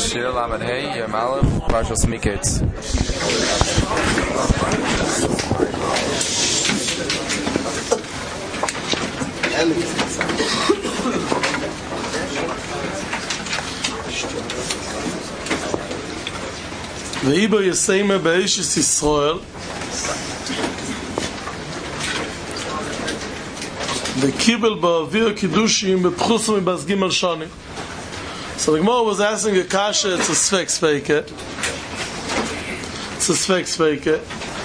Shir Lamed Hey, Yom Aleph, Parshas Miketz. V'Ibo Yisayme Be'eshis Yisrael V'Kibel Ba'avir Kiddushim B'Pchusim B'Bas Gimel Shonim. So the Gemara was asking a kasha, it's a Sfek Sveike. It's a Sfek Sveike.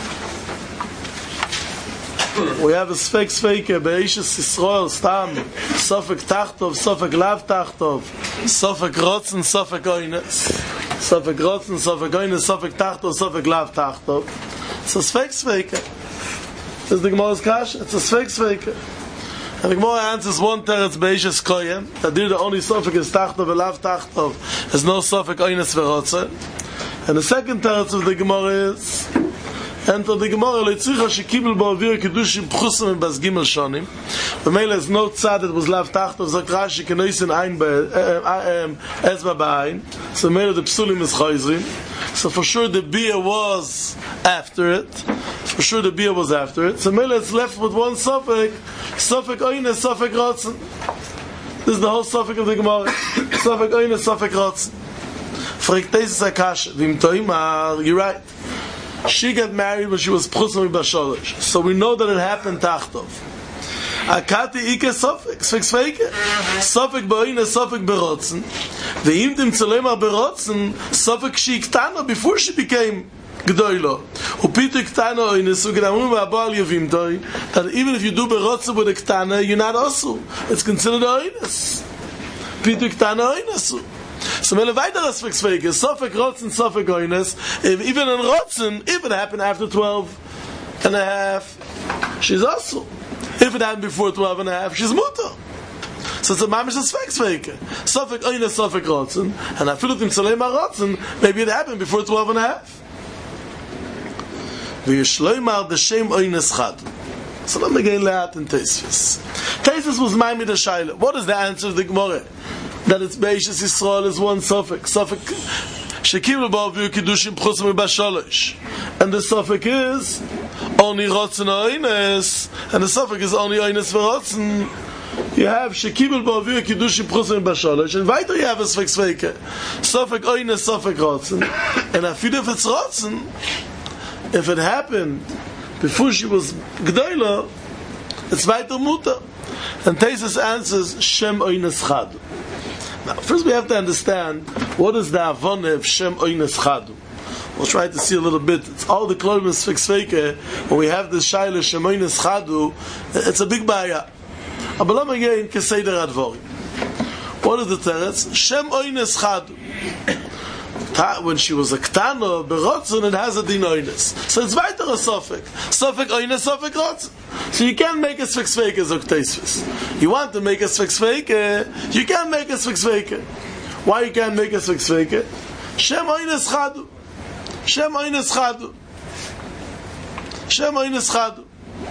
We have a Sfek Sveike Be'eshis Yisrael Stam Sofek Tachtov, Sofek Lav Tachtov, Sofek Rotzen, Sofek Oynes, Sofek Rotzen, Sofek Oynes, Sofek Tachtov, Sofek Lav Tachtov. It's a Sfek Sveike. This is the Gemara's kasha, it's a Sfek Sveike. And the Gemara answers one teretz Be'eshis Koyem, that the only Sofek is Tachtov and Lav Tachtov, there's no Sofek Oynes V'Rotzen. And the second teretz of the Gemara is, enter the Gemara Leitzricha shekibel ba'avir kiddushim pchusim B'Bas Gimel Shonim. The Mele is no tzad that was Lav Tachtov, sagt Rashi kenoisen ein ezba ba'ain. So the Mele the psulim is chayzrim. So for sure the beer was after it. For sure the beer was after it. So Mele is left with one Sofek, Sofek Oynes, Sofek Rotzen. This is the whole Sofek of the Gemara. Sofek Oynes, Sofek Rotzen. Fragt Tesis Akash, Vim Toimar, you're right. She got married when she was Pchusim B'Sholosh. So we know that it happened Tachtov. Akati Ike Sofek, Sfek Sveike. Sofek B'Oynes, Sofek B'Rotzen. Ve'im Tim Tzolemar B'Rotzen, Sofek She Ktana, before she became Gdoilo. Upitu Ktana Oynes, Ugedamun V'Abal Yevim Toi, that even if you do B'Rotzen with a Ktana, you're not Osu. It's considered Oynes. Pitu Ktana Oynes. So mele weiter as Sfek Sveike, Sofek Rotzen, Sofek Oynes, even in Rotzen, if it happened after 12 and a half, she's also. If it happened before 12 and a half, she's mutter. So it's a mamish Sfek Sveike. Sofek Oynes, Sofek Rotzen, and I feel it in Tzolemar Rotzen, maybe it happened before 12 and a half. V'yishloimar d'shem Oynes Chad. So let me get le'at in Teisvis. Teisvis was Maimid HaShaila. What is the answer of the Gemara? That it's Be'eshis Yisrael is one Sofek. Sofek Shekibel Ba'avir Kiddushim Pchusim B'Bas Sholosh. And the Sofek is only Rotzen Oynes, and the Sofek is only Oynes V'Rotzen. You have Shekibel Ba'avir Kiddushim Pchusim B'Bas Sholosh, and weiter you have a Sfek Sveike. Sofek Oynes, Sofek Rotzen. And after if it's Rotzen, if it happened before she was Gdoila, it's weiter Mutter. And Tesis answers Shem Oynes Chadu. Now, first we have to understand what is the Avone of Shem Oynes Chadu. We'll try to see a little bit. It's all the Kloim Sfek Sveike. When we have this Shaila Shem Oynes Chadu, it's a big baya. But let me again Keseder Advorim. What is the teretz? Shem Oynes Chadu. When she was a Ktana, Berotzen, it has a din Oynes. So it's weiter a Sofek. Sofek Oynes, Sofek Rotzen. So you can't make a Sfek Sveike, Zok Teisvis. You want to make a Sfek Sveike, you can't make a Sfek Sveike. Why you can't make a Sfek Sveike? Shem Oynes Chadu. Shem Oynes Chadu. Shem Oynes Chadu.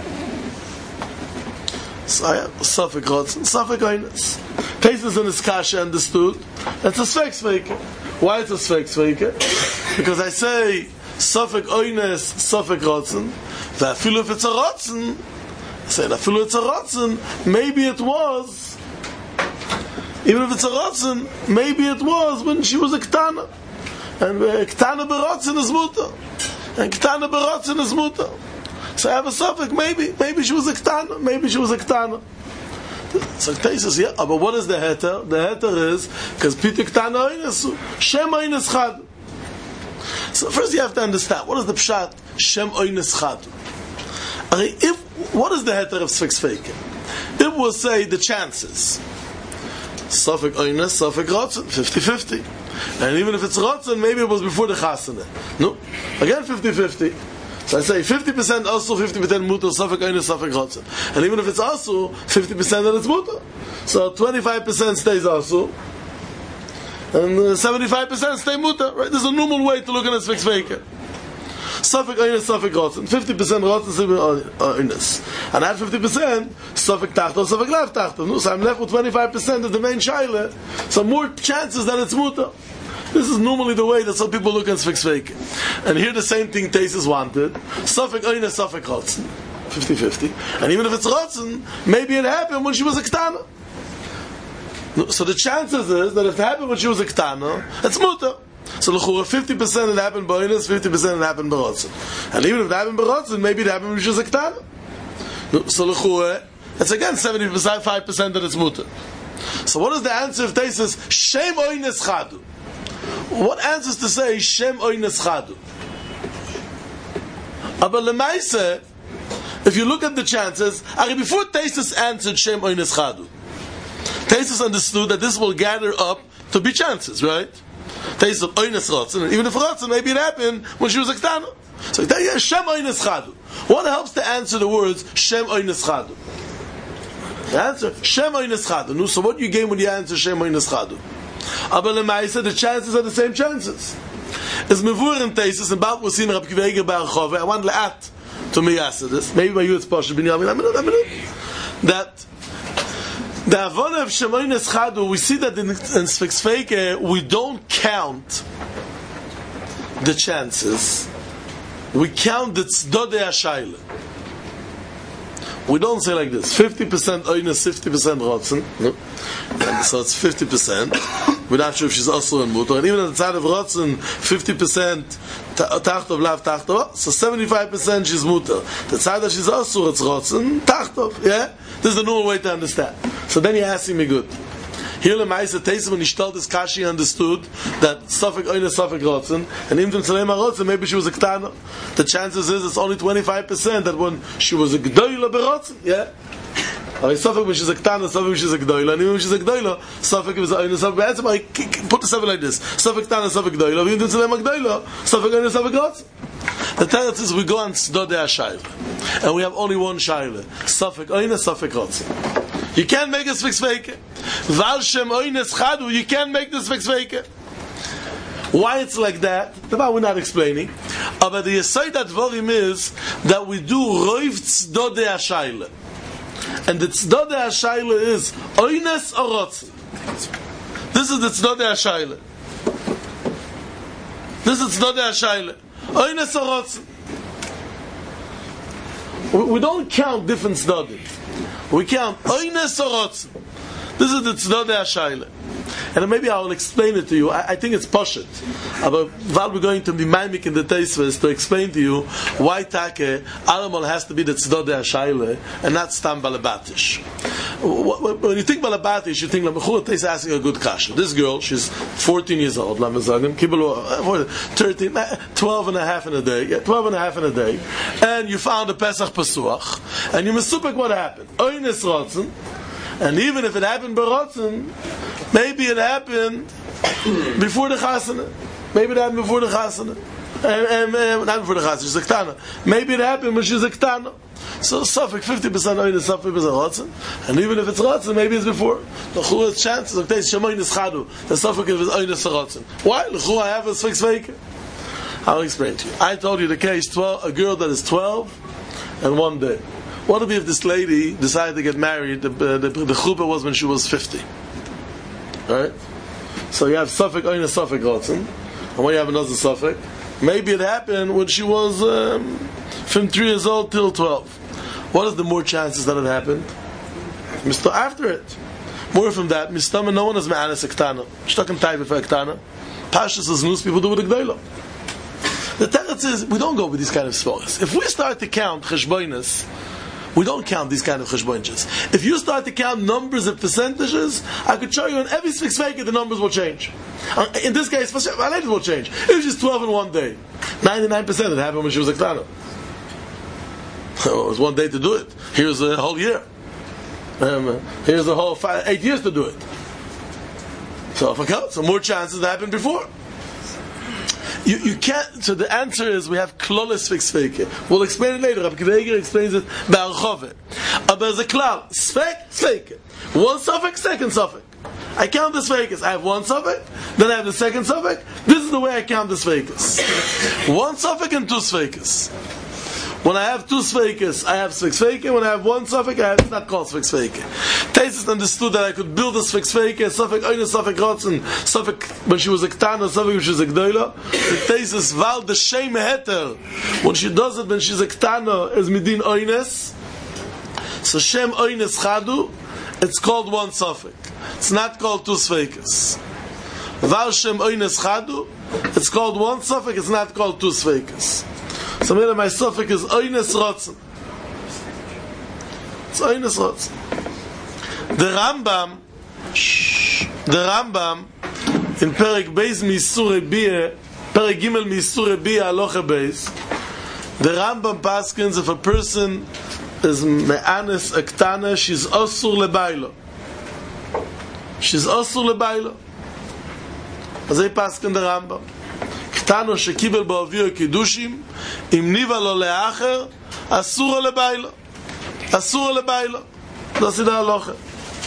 So I have Sofek Rotzen, Sofek Oynes. Teisvis and his kasha understood. That's a Sfek Sveike. Why it's a Sfek Sveike? Because I say Sofek Oynes, Sofek Rotzen. V'afilu if it's a Rotzen, I say afilu it's a Rotzen, maybe it was. Even if it's a Rotzen, maybe it was when she was a Ktana. And Ktana Berotzen is mutter. And Ktana Berotzen is mutter. So I have a Sofek, maybe she was a Ktana, maybe she was a Ktana. So Teis says, yeah, but what is the heter? The heter is because Pitu Ktana Oynes, Shem Oynes Chad. So first you have to understand what is the pshat Shem Oynes Chad. What is the heter of Sfek Sveike? If we'll say the chances, Sofek Oynes, Sofek Rotzen, 50-50. And even if it's Rotzen, maybe it was before the Chasana. No, again 50-50. So I say 50% also, 50% mutter, Sofek Oynes, Sofek Rotzen. And even if it's also 50% then it's mutter. So 25% stays also, and 75% stay mutter. Right? There's a normal way to look at a Sfek Sveike. Sofek Oynes, Sofek Rotzen. 50% Rotzen, Oynes. And at 50%, Sofek Tachtov, Sofek Lav Tachtov. So I'm left with 25% of the main shaila. So more chances that it's mutter. This is normally the way that some people look at Sfik Sveike. And here the same thing Taisus wanted. Safek Oina, Safek Rotzen. 50-50. And even if it's Rotzen, maybe it happened when she was a Ktana. So the chances is that if it happened when she was a Ktana, it's Mutter. So l'chura 50% it happened by Oinus, 50% it happened by Rotzen. And even if it happened by Rotzen, maybe it happened when she was a Ktana. So l'chura, it's again 75% that it's Mutter. So what is the answer if they says Shem Oines Chadu? What answers to say Shem Oines Chadu? Aber lemaise, if you look at the chances, before Taisus answered Shem Oines Chadu, Taisus understood that this will gather up to be chances, right? Taisus Oines Rotzen, and even if Rotzen, maybe it happened when she was a Ktana. So yeah, Shem Oines Chadu. What helps to answer the words Shem Oines Chadu? The answer Shem Oines Chadu. So what you gain when you answer Shem Oines Chadu? Aber lemaise, the chances are the same chances. As mevur in Taisus and Baal Musin Rab Kiva Bar Chove, I want to add to me answer this. Maybe by you it's Pasha Binyamin. That the Avon of Shem Oines Chadu, we see that in Sfik Sveike we don't count the chances. We count the Tzedodei HaShaila. We don't say like this: 50% Oinus, 50% Rotzen. No, and so it's 50%. We're not sure if she's also in Mutter. And even on the side of Rotzen, 50% Tachtov, Lav Tachtov. So 75% she's Mutter. The side that she's also it's Rotzen, Tachtov. Yeah, this is the normal way to understand. So then you're asking me good. Here the Meister Taisus when he told this Kashi understood that Safek Oinus, Safek Rotzen, and even Tzalema Rotzen, maybe she was a Ktana. The chances is it's only 25% that when she was a Gdoila berotzen, yeah. Safek when she's a Ktana, Safek when she's a Gdoila, and even when she's a Gdoila, Safek was a Oinus, Safek Rotzen. I put the seven like this: Safek Ktana, Safek Gdoila, even Tzalema Gdoila, Safek Oinus, Safek Rotzen. The Teretz is we go on Tzedodei HaShaila, and we have only one Shaila: Safek Oinus, Safek Rotzen. You can't make a Sfik Sveike. Val Shem Oines Chadu, you can't make this Sfik Sveike. Why it's like that? We're not explaining. But the Yesod Advarim is that we do Roiv Tzedodei HaShaila. And the Tzedodei HaShaila is Oines or Rotzen. This is the Tzedodei HaShaila. This is Tzedodei HaShaila. Oines or Rotzen. We don't count different Tzedodei. We count Oines or Rotzen. This is the Tzedodei HaShaila. And maybe I will explain it to you. I think it's Poshet. But while we're going to be mimic in the Teisves to explain to you why Take Alamol has to be the Tzedodei HaShaila and not Stam Balabatish. When you think Balabatish, you think Lamechur is asking a good kasha. This girl, she's 14 years old, 13, 12 and a half in a day. Yeah, 12 and a half in a day. And you found a Pesach Pasuach. And you mesupek what happened. Oines Rotzen. And even if it happened by Rotzen, maybe it happened before the Chasana. Maybe it happened before the Chasana. Not before the Chasana, she's a Ktana. Maybe it happened when she's a Ktana. So Safek 50% Oinus, 50% Rotzen. And even if it's Rotzen, maybe it's before. L'chura chances of Teis Shemoin is Chadu. The Safek is Oinus Rotzen. Why? L'chura I have a Sfik Sveike. I'll explain to you. I told you the case, a girl that is 12 and 1 day. What would be if this lady decided to get married? The chuppah was when she was 50. Right? So you have Safek Oinus, Safek Rotzen. And when you have another Safek, maybe it happened when she was from 3 years old till 12. What is the more chances that it happened? Mr. After it. More from that, Mr. No one is Ma'anis Ektana. Shtakim Taiva for Ektana. Pashas is news, people do with the Gdoila. The Teretz is, we don't go with these kind of spoils. If we start to count Cheshboinus, we don't count these kind of cheshbonches. If you start to count numbers and percentages, I could show you in every Sfik Sveike the numbers will change. In this case, it will change. If she's 12 in 1 day, 99% it happened when she was a Ktana. It was 1 day to do it. Here's a whole year. Here's the whole 8 years to do it. So if I count, so more chances that happened before. You can't. So the answer is we have klolis Sfik Sveike. We'll explain it later. Rabbi Kiva Eiger explains it be'archove. But there's a klal Sfik Sveike. 1 Safek, 2nd Safek. I count the Sfeikas. I have 1 Safek, then I have the 2nd Safek. This is the way I count the Sfeikas. 1 Safek and 2 Sfeikas. When I have two Sveikes, I have Sfek Sveike. When I have one Sofek, it's not called Sfek Sveike. Taisus understood that I could build a Sfek Sveike, Sofek Oine, Sofek Rotzen, Sofek when she was a Ktana, Sofek when she was a Gdoila. The Taisus val the Shem Heter. When she does it when she's a Ktana, is Midin Oines. So Shem Oines Chadu, it's called one Sofek. It's not called two Sveikes. Val Shem Oines Chadu, it's called one Sofek, it's not called two Sveikes. So my Sofek is Oines Rotzen. It's Oines Rotzen. The Rambam in Perek Beis Misure Bia, Perek Gimel Misure Bia Aloche Beis, the Rambam paskins if a person is me'anes a ktana, she's osur lebailo. She's osur lebailo. As I paskin the Rambam. Ktano shekibel ba'avir kiddushim, im niva lo le'acher, asur lebailo. Asur lebailo. Das ist der Aloche.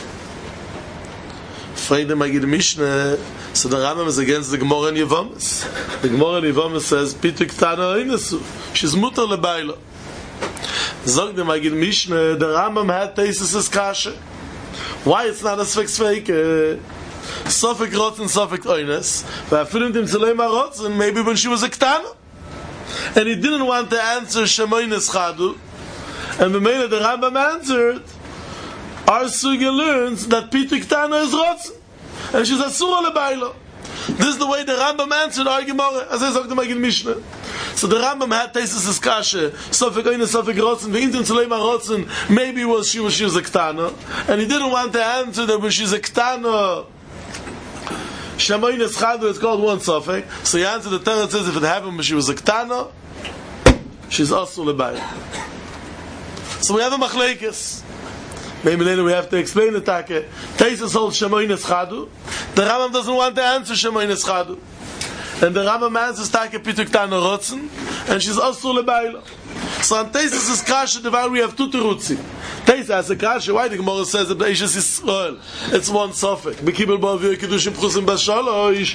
Freide Magid Mishneh, so the Rambam is against the Gemara in Yevamis. The Gemara in Yevamis says, Pitu ktana oinesu. She's mutar lebailo. Zog the Magid Mishneh, the Rambam had Taisus' kashe. Why it's not a Sfek Sveike? Sofek Rotzen, Sofek Oines. V'afilim tim Tzeleima Rotzen, maybe when she was a Ktana. And he didn't want to answer Shemoines Chadu. And the Rambam answered, our Sugya learns that Pitu Ktana is Rotzen. And she's Asura Lebailo. This is the way the Rambam answered our Gemara, as I said to Magid Mishneh. So the Rambam had Taisus' kashe, Sofek Oines, Sofek Rotzen, V'intim Tzeleima Rotzen, maybe she was a Ktana. And he didn't want to answer that when she's a Ktana, Shemoines Chadu is called one Sofek. So he answered the Torah says if it happened when she was a Ktana, she's also Lebailo. So we have a Machlekes. Maybe later we have to explain the Take. Taisus holds Shemoines Chadu. The Rambam doesn't want to answer Shemoines Chadu. And the Rambam answers Take Pitu Ktana Rotzen, and she's also Lebailo. So on Taisus' kashe, the we have two Terutzi. Taisus has a kashe, why the Gemara says that Be'eshes Yisrael, it's one Sofek. Bekibel ba'avir kiddushim pchusim b'shalosh.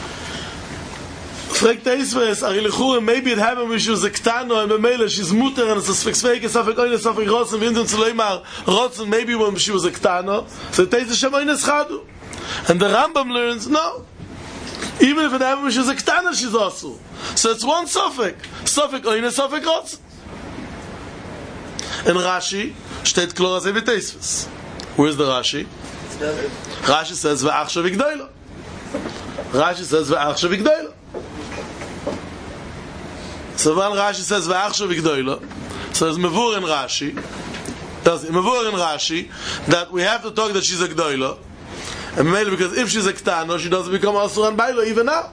Fragt Taisus, Ari Lechurem, maybe it happened when she was a Ktana, and B'meila, she's muter, and it's a Sfek Sveike, Sofek Oine, Sofek Rotzen, V'intim Tzeleima Rotzen, maybe when she was a Ktana. So Taisus Shemoines Chadu. And the Rambam learns, no. Even if it happened when she was a Ktana, she's also. So it's one Sofek. Sofek Oine, Sofek Rotzen. In Rashi, steht klar as every Taisus. Where's the Rashi? Rashi says, V'achshav Igdoilo. Rashi says, V'achshav Igdoilo. So when Rashi says, V'achshav Igdoilo, so there's Mevur in Rashi, that we have to talk that she's a Gdoilo, and mainly because if she's a Ktana, she doesn't become Asur and Bailo even now.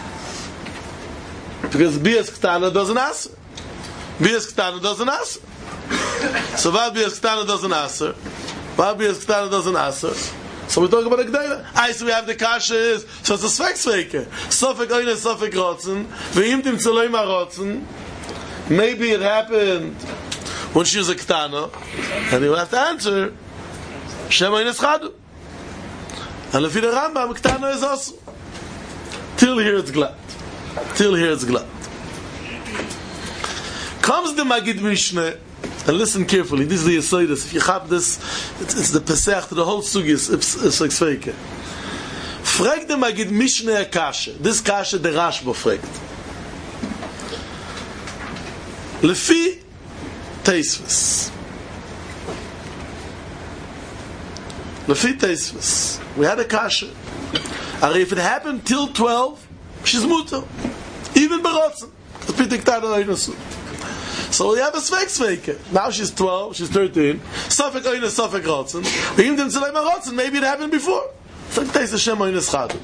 Because Bias Ktana doesn't answer. Bias Ktana doesn't answer. So Val Bias Ktana doesn't answer. Val Bias Ktana doesn't answer. So we talk about a Gdeila. So we have the kashe is, so it's a Sfek Sveike. Sofek Oine, Sofek Rotzen, V'imtim Tzeleima Rotzen. Maybe it happened when she was a Ktana, and he will have to answer Shemoines Chadu. And if the Rambam, Ktana is also. Till here it's glad. Comes the Magid Mishneh, and listen carefully. This is the Yesodus. If you have this, it's the Pesach to the whole Sugis. It's like Sveike. Frag the Magid Mishneh a kashe. This kashe the Rashba fragt. Lefi Teisvus. We had a kashe. If it happened till 12, she's muter. Even berotzen. So we have a Sfek Sveike. Now she's 12, she's 13. Sofek Oine, Sofek Rotzen. V'imtim Tzeleima Rotzen. Maybe it happened before. Fragt Taisus Shemoines Chadu.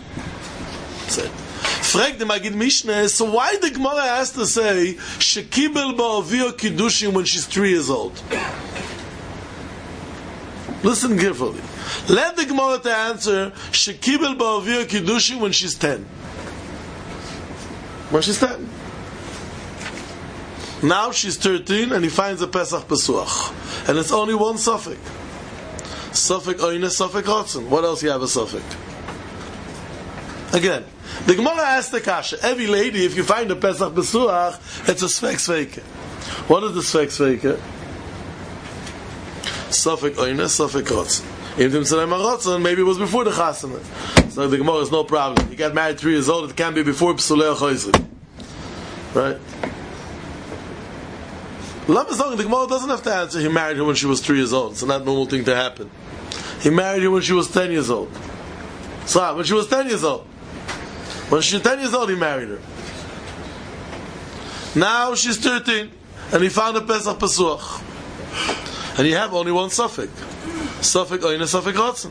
Fragt the Magid Mishneh, so why the Gemara has to say Shekibel ba'avir kiddushim when she's 3 years old? Listen carefully. Let the Gemara to answer Shekibel ba'avir kiddushim when she's 10. When she's 10. Now she's 13 and he finds a Pesach Pesuach. And it's only one Sofek. Sofek Oine, Sofek Rotzen. What else you have a Sofek? Again, the Gemara asked the kasha. Every lady, if you find a Pesach Pesuach, it's a Sfek Sveike. What is the Sfek Sveike? Sofek Oines, Sofek Rotzen. Maybe it was before the Chasana. So the Gemara is no problem. He got married 3 years old, it can be before Psulei Choizri. Right? The Gemara doesn't have to answer he married her when she was 3 years old. It's not a normal thing to happen. He married her when she was 10 years old. So when she was 10 years old. When she was 10 years old, he married her. Now she's 13, and he found a Pesach Pesuach. And you have only one suffix. Suffix Oine, Suffix Rotzen.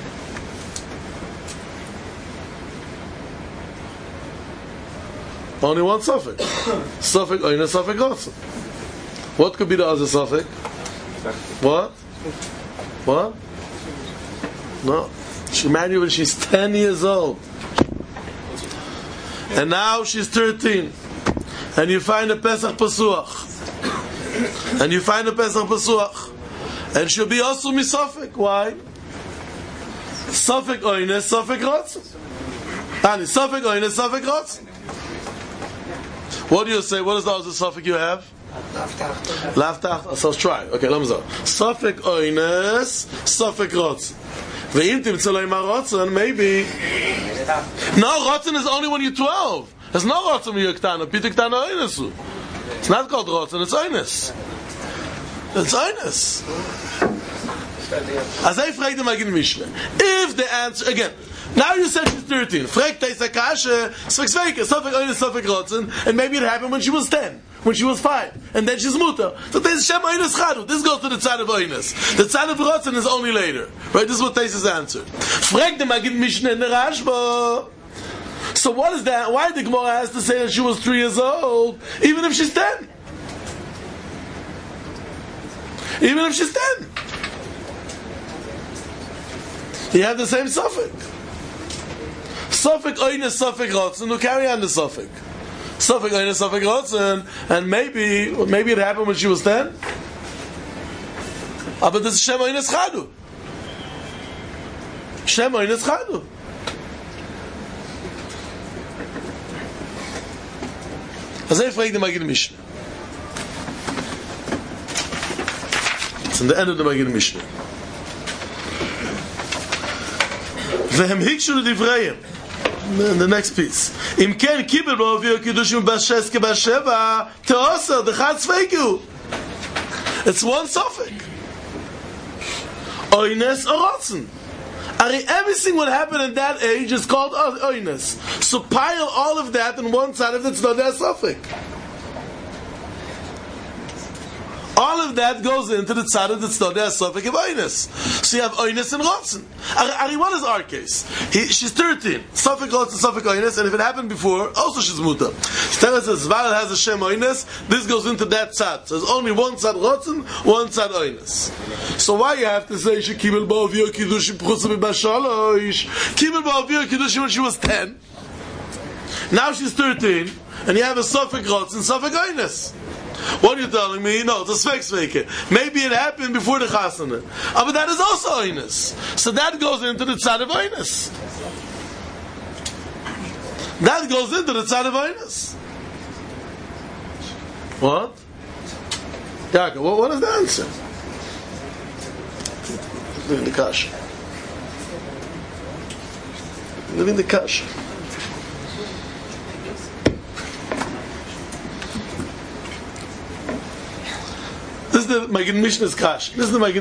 Only one suffix. Suffix Oine, Suffix Rotzen. What could be the other suffix? What? What? No. She married when she's 10 years old. And now she's 13. And you find a Pesach Pesuach. And you find a Pesach Pesuach. And she'll be also misafik. Why? Safik Oine, Safik Rotzen. And Safik Oine, Safik Rotzen. What do you say? What is the other suffix you have? Laftach. So let's try. Okay, let me see. Safik Oine, Safik Rotzen. Ve'imtim tzolei marotzen, maybe. No, Rotzen is only when you're 12. There's no Rotzen when you're Ktana. Pita Ktana Oinesu. It's not called Rotzen, it's Oines. It's Oines. As I frag the Magin Mishnah. If the answer, again, now you said she's 13. Frag Teisa Kashe, Sfek Sofek Oines, Sofek Rotzen, and maybe it happened when she was 10. When she was 5, and then she's muta. So there's Shem Oines Chadu. This goes to the tzad of Oines. The tzad of Rotzen is only later. Right? This is what Taisa's answered. Frag the Magid Mishnah in the Rashba. So what is that? Why the Gemara has to say that she was 3 years old, even if she's 10? Even if she's 10. You have the same suffix. Suffix Oines, Suffix Rotzen. We'll carry on the suffix. Suffix Oines, Suffix Rotzen, and maybe it happened when she was 10. But this is Shem Oines Chadu. Shem Oines Chadu. As I frage the Magid Mishnah. It's in the end of the Magid Mishnah. Vehem hikshu l'divrayim. The next piece. Im ken kibel ba'ovir kiddushim b'sheske b'sheva te'oser d'chad tzveiku. It's one suffix. Oines or Rotzen. Everything what happened in that age is called Oines. So pile all of that on one side of the tzedakah suffix. All of that goes into the tzad of the tzedakah suffix of Oines. So you have Oines and Rotzen. What is our case? She's 13. Suffix Rotzen, Suffix Oines, and if it happened before, also she's muta. Tell us that Zval has a Shem Oines, this goes into that tzad. So there's only one tzad Rotzen, one tzad Oines. So why you have to say she kibel ba'ovir kiddushim p'chutzah b'shalosh? Kibel ba'ovir kiddushim when she was 10. Now she's 13, and you have a Suffix Rotzen, Suffix Oines. What are you telling me? No, it's a Svek. Maybe it happened before the Chasana. But that is also Oines. So that goes into the tzad of Oines. That goes into the tzad of Oines. What? Yaakov, what is the answer? Living the Kasha. Living the Kasha. This is the Magid Mishnah's Kash.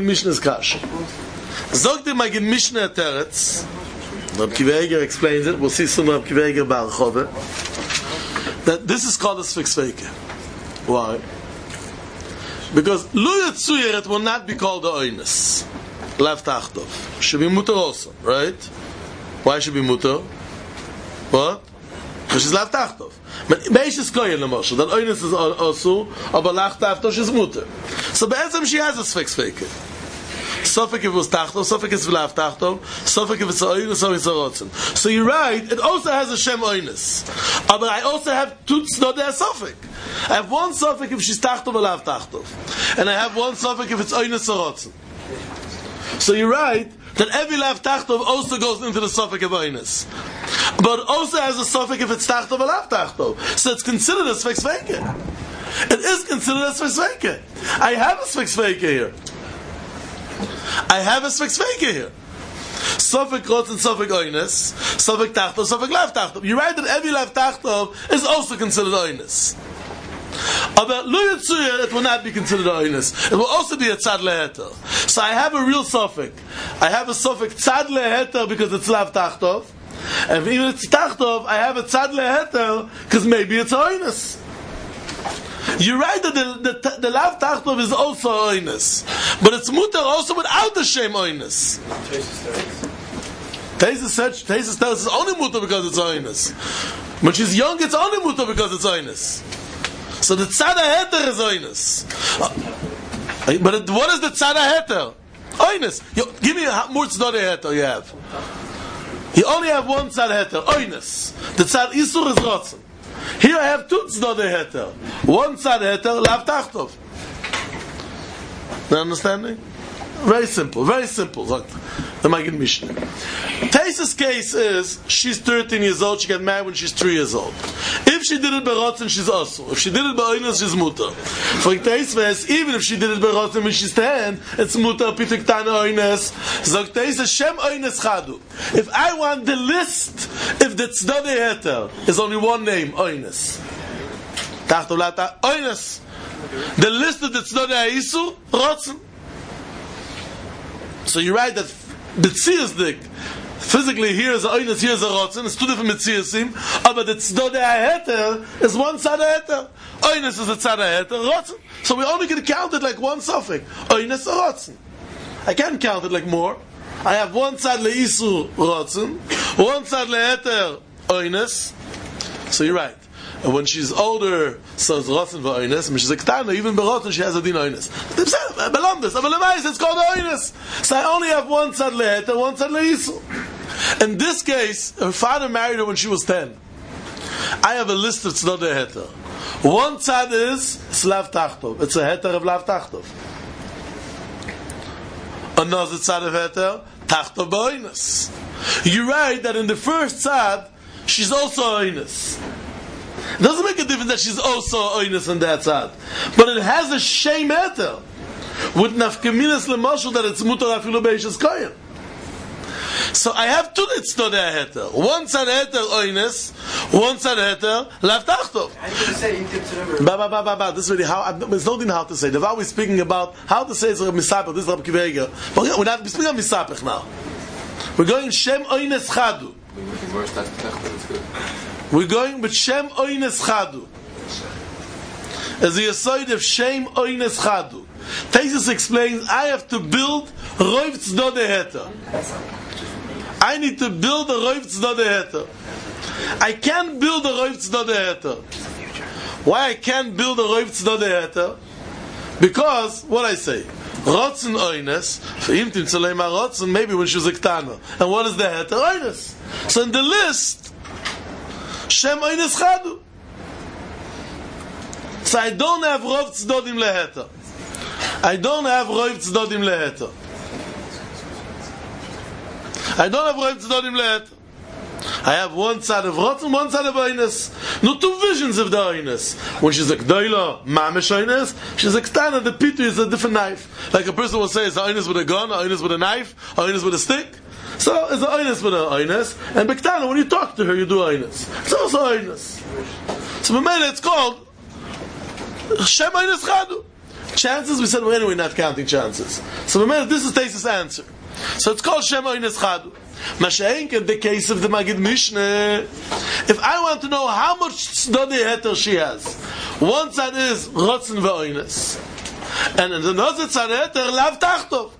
Zog the Magid Mishnah Teretz. Rab Kiva Eiger explains it. We'll see soon Rab Kiva Eiger Barchove. That this is called a Sfek Sveike. Why? Because Lu Yetzuyer, it will not be called the Oines. Lav Tachtov. Should be Mutter also, right? Why should be Mutter? What? Because she's Lav Tachtov. But Beish is Koyen Lemoshe. That Oines is also, but Lav Tachtov she's Mutter. So Be'ezem she has a Sfek Sveike. Sofik if it was Tachtov, Sofik is V'lav Tachtov, Sofik if it's Oines, Sofik it's Rotzen. So you're right, it also has a Shem Oines. But I also have two Tzedodeh Sofik. I have one Sofik if she's Tachtov or Lav Tachtov. And I have one Sofik if it's Oines or Rotzen. So you're right, that every Lav Tachtov also goes into the Sofik of Oines. But it also has a Sofik if it's Tachtov or Lav Tachtov. So it's considered a Sfek Sveike. It is considered a Sfeik. I have a Sfeik here. Sofek Rotz and Sofek Oines, Sofek Tachtov, Sofek Lav Tachtov. You're right that every Lav Tachtov is also considered Oines. But Lo Yitzuya, it will not be considered Oines. It will also be a Tzad Leheter. So I have a real Sofek. I have a Sofek Tzad Leheter because it's Lav Tachtov. And even if it's Tachtov, I have a Tzad Leheter because maybe it's Oines. You're right that the Lav Tachtov is also Oines. But it's Mutter also without the Shem Oines. Tesis tells us only Mutter because it's Oines. When she's young, it's only Mutter because it's Oines. So the Tzad HaHeter is Oines. But what is the Tzad HaHeter? Oines. Give me more Tzad HaHeter you have. You only have one Tzad HaHeter. Oines. The Tzad Isur is Rotzen. Here I have two Tzad HaHeter. One Tzad HaHeter, Lav Tachtov. You understanding? Very simple. The Maggid Mishnah. Taisa's case is she's 13 years old. She got married when she's 3 years old. If she did it by Rotzen, she's also. If she did it by Oines, she's Mutter. For Taisa, even if she did it by Rotzen when she's 10, it's Mutter Pitik Tana Oines. Zog Taisa Shem Oines Chadu. If I want the list, if the Tzadei Heter is only one name, Oines. Tachtov Lata Oines. The list of the Tzadei Isur, Rotzen. So you're right that B'tzias dik, physically here is a Oines, here is a Rotzen, it's two different B'tziasim, but the Tzadei HaHeter is one Tzad HaHeter. Oines is a Tzad HaHeter, Rotzen. So we only can count it like one suffix, Oines or Rotzen. I can't count it like more. I have one Tzad LeIsur Rotzen, one Tzad LeHeter Oines. So you're right. And when she's older, so it's Rotzen v'Oines. When she's a Ketana, even b'Rotzen, she has a din Oines. Belondes, but Lemais, it's called Oines. So I only have one Tzad Leheter, one Tzad Leisur. In this case, her father married her when she was 10. I have a list of Tzad Leheter. One Tzad is Lav Tachtov. It's a Heter of Lav Tachtov. Another Tzad of Heter, Tachtov b'Oines. You're right that in the first Tzad, she's also Oines. It doesn't make a difference that she's also Oines on that side. But it has a Shem Heter. With Nafkaminas Lemashal that it's Mutar Afilu Beishas Koyim. So I have two Tzadei Heter. One Tzad Heter Oines, one Tzad Heter Lav Tachtov. How do you say you did to This is really how, there's no thing how to say. The while we're speaking about how to say is Rabbi Misapech, this is Rabbi Kivega. But we're not speaking of Misapech now. We're going Shem Oines Chadu. We're going with Shem Oines Chadu. As a Yesoid of Shem Oines Chadu. Taisus explains, I have to build Roiv Tzadei Heter. I need to build a Roiv Tzadei Heter. I can't build a Roiv Tzadei Heter. Why I can't build a Roiv Tzadei Heter? Because, what I say, Rotzen Oines, V'im Timtzalei Ma Rotzen, maybe when she was a Ktana. And what is the Heter? Oines. So in the list, Shem Oines Chadu. So I don't have Rov Tzadodim Leheter. I don't have Rov Tzadodim Leheter. I have one side of Rotzen, one side of Oines. No two visions of the Oines. When she's a Gdoila, Mamesh Oines, she's a Ktana, the Pitu is a different knife. Like a person will say, it's Oines with a gun, Oines with a knife, Oines with a stick. So it's Oines with a Oines, and Bektana, when you talk to her, you do Oines. It's also Oines. So it's called Shem Oines Chadu. Chances, we said, well, anyway, not counting chances. So this is Taisa's answer. So it's called Shem Oines Chadu. Masha'enk, in the case of the Maggid Mishnah, if I want to know how much Tzadei Heter she has, one side is Rotzen v'Oines, and another side Heter Lav Tachtov.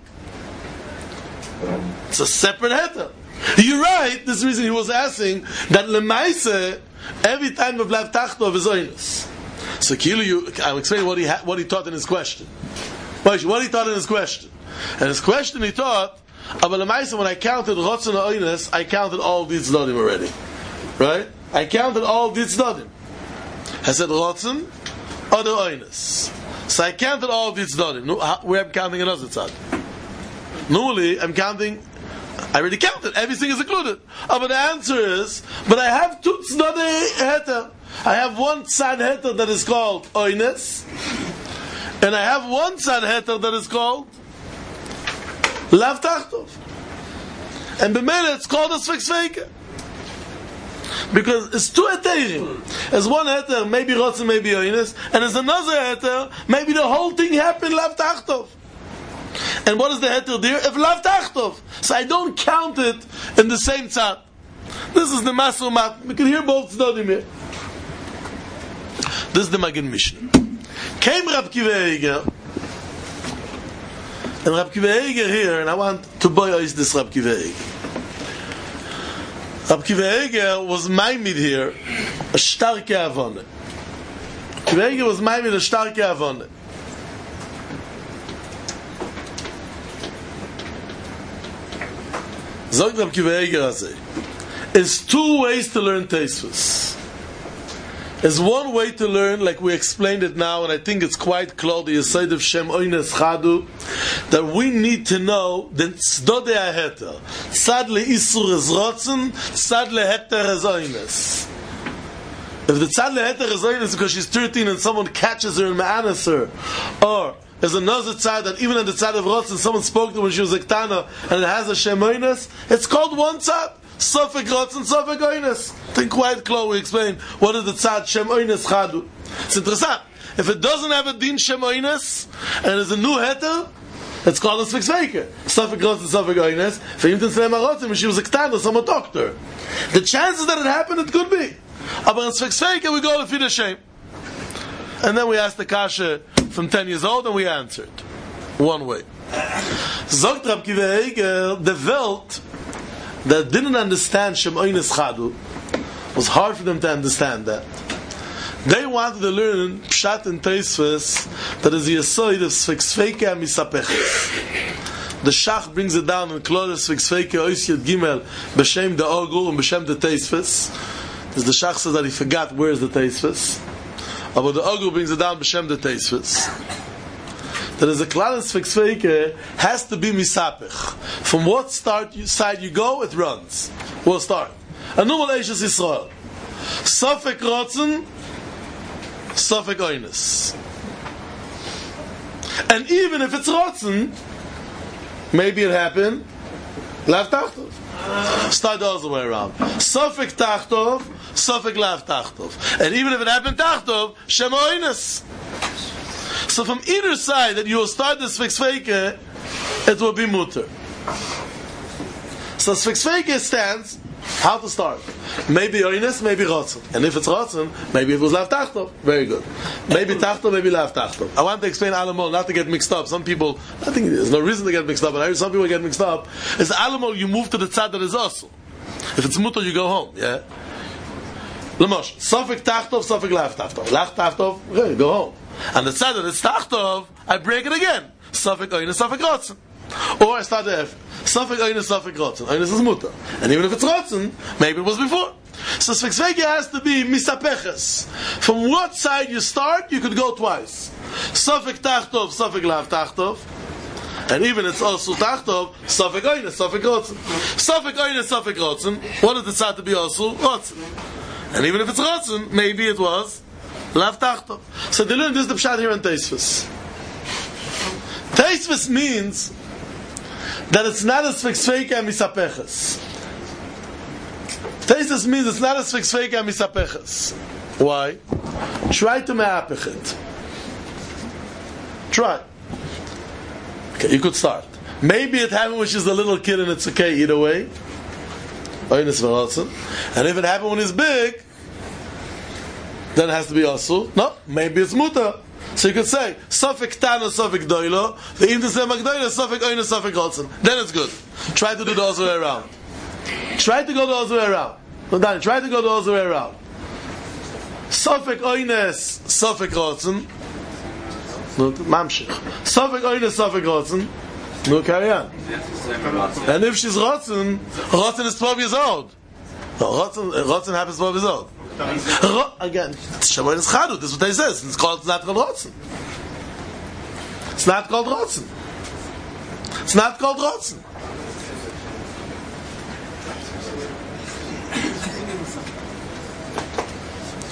It's a separate Heter. You're right, this is the reason he was asking, that Lemaise, every time of Lav Tachtov is Oines. So I'll explain what he taught in his question. What he taught in his question. And his question he taught, when I counted Rotzen Oines, I counted all these Tzaddim already. Right? I counted all these Tzaddim. I said Rotzen, other Oines. So I counted all these Tzaddim. Where I'm counting another Tzad. Normally, I already counted. Everything is included. But the answer is, but I have two Tzaddim Heter. I have one tzad heter that is called oines, and I have one tzad heter that is called lav tachtov. And b'meila it's called a sfek sveika. Because it's two heterim. There's one heter, maybe rotzen, maybe oines, and there's another heter, maybe the whole thing happened lav tachtov. And what is the heter there? If lav tachtov. So I don't count it in the same tzad. This is the Masur Mat. We can hear both tzadim here. This is the Magen Mishnah. Came Rab Kiva Eiger, and Rab Kiva Eiger here, and I want to boy is this Rab Kiva Eiger. Rab Kiva Eiger was Maimid here, a starke Avone. Kiva Eiger was Maimid, a starke Avone. Zogt Rab Kiva Eiger azay. There's two ways to learn Tosfos. There's one way to learn, like we explained it now, and I think it's quite clear, the Yesod of Shem Oines Chadu, that we need to know the Tzadei HaHeter. Tzad le'isur es rotzen, tzad le'heter es oines. If the tzad le'heter es oines because she's 13 and someone catches her and ma'anas her, or there's another tzad that even at the tzad of rotzen, someone spoke to her when she was a ktana, and it has a Shem Oines, it's called one tzad. Sofek rotzen, sofek oines. I think quite clear we explain what is the tzad Shem Oines Chadu. It's interesting. If it doesn't have a din Shem Oines and it's a new heter, it's called a sfek sveika. Sofek rotzen, sofek oines. For him to say marotzen, when she was a ktana, someone talked to her. The chances that it happened, it could be. But in sfek sveika, we go to feed a shame. And then we asked the kasha from 10 years old, and we answered one way. Zogt Rab Kiva Eiger, the Welt that didn't understand Shem Oines Chadu, was hard for them to understand that. They wanted to learn Pshat and Tosfos that is the Yesod of Sfek Sveika Misapeches. The Shach brings it down in Klor Sfek Sveika Ois Yud Gimel B'Shem the Ogur and B'Shem the Tosfos. As the Shach says that he forgot where's the Tosfos. But the Ogur brings it down B'Shem the Tosfos. That is a klal in Sfek Sveika has to be misapech. From what side you go, it runs. We'll start. Anu Eishes Yisrael. Sofek rotzen, sofek oines. And even if it's rotzen, maybe it happened, lav tachtov. Start the other way around. Sofek tachtov, sofek lav tachtov. And even if it happened tachtov, shem oines. So from either side that you will start the Sfek Sveika, it will be mutter. So Sfek Sveika stands how to start. Maybe oines, maybe rotzen. And if it's rotzen, maybe it was lav tachtov. Very good. Maybe tachtov, maybe lav tachtov. I want to explain alamol, not to get mixed up. Some people, I think there's no reason to get mixed up, but I heard some people get mixed up. It's alamol, you move to the tzad that is also. If it's mutter, you go home. Yeah. Lamosh, sofek tachtov, sofek lav tachtov. Lav tachtov, okay, go home. And the tzad that it's tachtov, I break it again. Sofek oines, sofek rotzen. Or I start the F. Sofek oines, sofek rotzen. Oines is mutter. And even if it's rotzen, maybe it was before. So Sfek Sveika has to be misapeches. From what side you start, you could go twice. Sofek tachtov, sofek lav tachtov. And even it's also tachtov, sofek oines, sofek rotzen. Sofek oines, sofek rotzen. What is the tzad to be also? Rotzen. And even if it's rotzen, maybe it was lav tachtov. So they learn this the pshat here in Tosfos. Tosfos means that it's not a Sfek Sveika misapeches. Tosfos means it's not a Sfek Sveika misapeches. Why? Try to me'apech it. Try. Okay, you could start. Maybe it happened when she's a little kid and it's okay either way. And if it happened when he's big, then it has to be also. No, maybe it's muta. So you could say sofek tana, sofek doilo. The im to say magdoilo, sofek oina, sofek rotzen. Then it's good. Try to do the other way around. Try to go the other way around. No, Danny, try to go the other way around. Sofek oines, sofek rotzen. No, mamshich. Sofek oines, sofek rotzen. No, carry on. And if she's rotzen, rotzen is 12 years old. No, rotzen happens 12 years old. Again, Shabbat is Chadu. This is what they say. It's not called rotzen. It's not called rotzen. It's not called rotzen.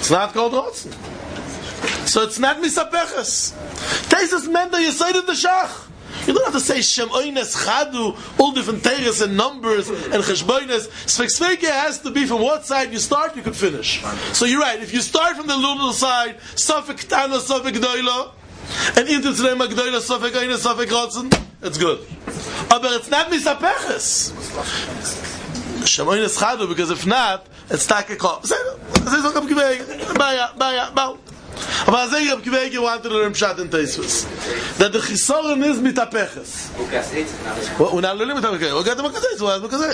It's not called rotzen. So it's not misapeches. Taisus meant that you say it the shach. You don't have to say Shem Oynes Chadu, all different teires and numbers and cheshboines. Sfek has to be from what side you start, you could finish. So you're right. If you start from the little side, Safek Tana, Safek Gdoila, and into Tzreim Gdoila, Safek Oynes, Safek Rotzen, it's good. But it's not misapeches. Shem Oynes Chadu, because if not, it's takekov. Say so, Rab Kiva, Baya. Aber as Rab Kiva wanted to learn Pshat in Tosfos, that the chisoron is mitapeches. Und alle mit mitapeches. Und gatt makazay, so was makazay.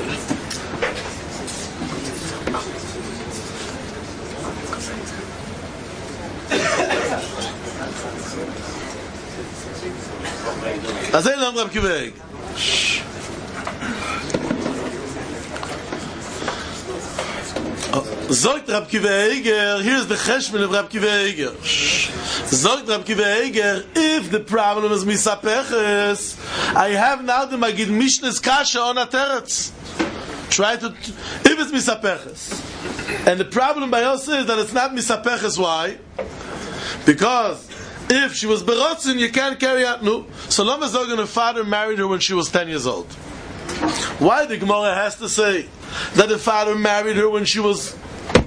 As Rab Kiva. Zogt Rab Kiva Eiger, here's the cheshbon of Rab Kiva Eiger. Zogt Rab Kiva Eiger, if the problem is misapeches, I have now the Magid Mishnes Kasha on a teretz. Try to, if it's misapeches. And the problem by us is that it's not misapeches. Why? Because if she was berotzen, you can't carry out, no. So Lama Zogan, her father married her when she was 10 years old. Why the Gemara has to say that the father married her when she was